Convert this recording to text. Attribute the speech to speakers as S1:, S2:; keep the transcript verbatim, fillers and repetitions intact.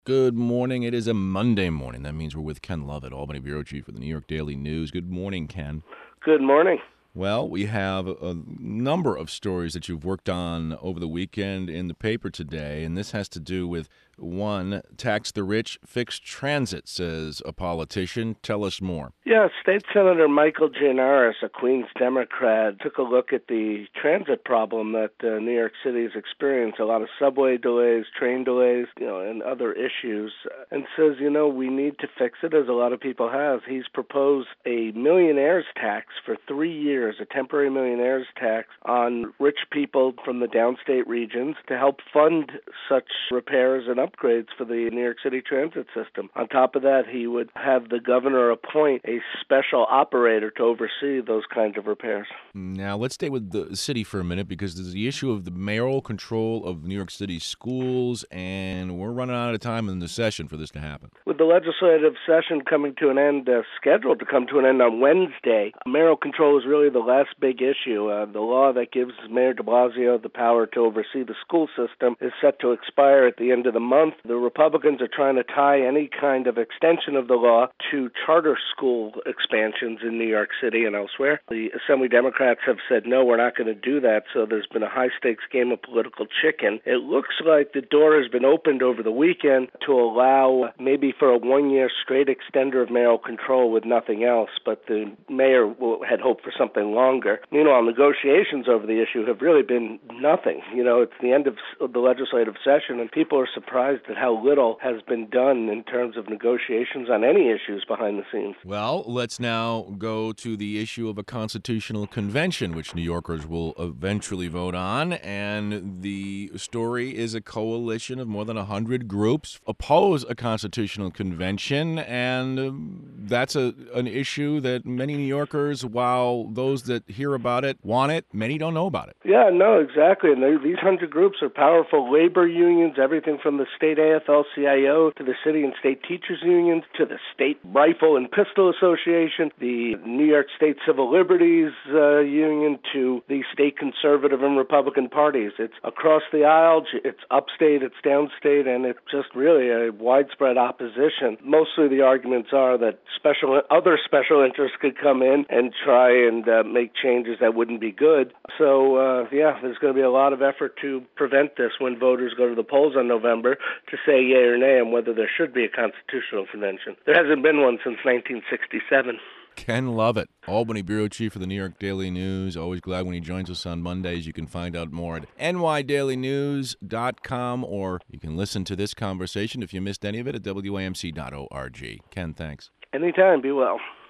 S1: Good morning. It is a Monday morning. That means we're with Ken Lovett, Albany Bureau Chief for the New York Daily News. Good morning, Ken.
S2: Good morning.
S1: Well, we have a number of stories that you've worked on over the weekend in the paper today, and this has to do with, one, tax the rich, fix transit, says a politician. Tell us more.
S2: Yeah, State Senator Michael Gianaris, a Queens Democrat, took a look at the transit problem that uh, New York City has experienced, a lot of subway delays, train delays, you know, and other issues, and says, you know, we need to fix it, as a lot of people have. He's proposed a millionaire's tax for three years, a temporary millionaire's tax on rich people from the downstate regions to help fund such repairs and upgrades for the New York City transit system. On top of that, he would have the governor appoint a special operator to oversee those kinds of repairs.
S1: Now, let's stay with the city for a minute, because there's the issue of the mayoral control of New York City schools, and we're running out of time in the session for this to happen.
S2: With the legislative session coming to an end, uh, scheduled to come to an end on Wednesday, mayoral control is really the last big issue. Uh, the law that gives Mayor de Blasio the power to oversee the school system is set to expire at the end of the month. The Republicans are trying to tie any kind of extension of the law to charter school expansions in New York City and elsewhere. The Assembly Democrats have said, no, we're not going to do that, so there's been a high-stakes game of political chicken. It looks like the door has been opened over the weekend to allow maybe for a one-year straight extender of mayoral control with nothing else, but the mayor had hoped for something longer. Meanwhile, negotiations over the issue have really been nothing. You know, it's the end of the legislative session, and people are surprised at how little has been done in terms of negotiations on any issues behind the scenes.
S1: Well, let's now go to the issue of a constitutional convention, which New Yorkers will eventually vote on. And the story is a coalition of more than one hundred groups oppose a constitutional convention. And that's a an issue that many New Yorkers, while those that hear about it want it, many don't know about it.
S2: Yeah, no, exactly. And these one hundred groups are powerful labor unions, everything from the state A F L C I O to the city and state teachers unions to the state rifle and pistol association, the New York State Civil Liberties uh, Union to the state conservative and Republican parties. It's across the aisle, it's upstate, it's downstate, and it's just really a widespread opposition. Mostly the arguments are that special other special interests could come in and try and uh, make changes that wouldn't be good. So, uh, yeah, there's going to be a lot of effort to prevent this when voters go to the polls on November to say yea or nay on whether there should be a constitutional convention. There hasn't been one since nineteen sixty-seven.
S1: Ken Lovett, Albany Bureau Chief for the New York Daily News. Always glad when he joins us on Mondays. You can find out more at N Y daily news dot com, or you can listen to this conversation if you missed any of it at W A M C dot org. Ken, thanks.
S2: Anytime. Be well.